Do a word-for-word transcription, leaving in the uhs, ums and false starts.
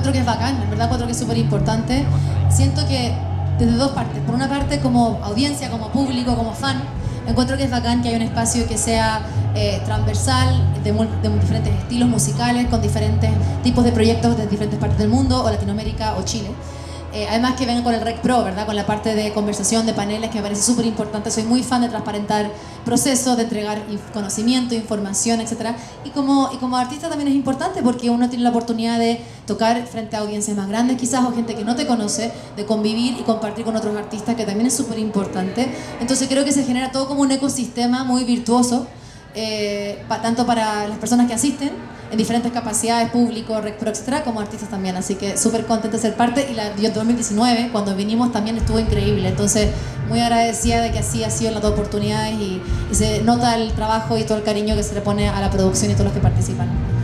encuentro que es bacán, en verdad encuentro que es súper importante. Siento que desde dos partes. Por una parte, como audiencia, como público, como fan, encuentro que es bacán que haya un espacio que sea eh, transversal, de, de diferentes estilos musicales, con diferentes tipos de proyectos de diferentes partes del mundo, o Latinoamérica, o Chile. Eh, además que vengan con el Rec Pro, ¿verdad? Con la parte de conversación, de paneles, que me parece súper importante. Soy muy fan de transparentar procesos, de entregar inf conocimiento, información, etcétera. Y como, y como artista también es importante porque uno tiene la oportunidad de tocar frente a audiencias más grandes quizás, o gente que no te conoce, de convivir y compartir con otros artistas, que también es súper importante. Entonces creo que se genera todo como un ecosistema muy virtuoso, eh, pa tanto para las personas que asisten, en diferentes capacidades, público, Rec Pro, etcétera, como artistas también, así que súper contenta de ser parte. Y la dos mil diecinueve, cuando vinimos, también estuvo increíble, entonces muy agradecida de que así ha sido en las dos oportunidades, y, y se nota el trabajo y todo el cariño que se le pone a la producción y todos los que participan.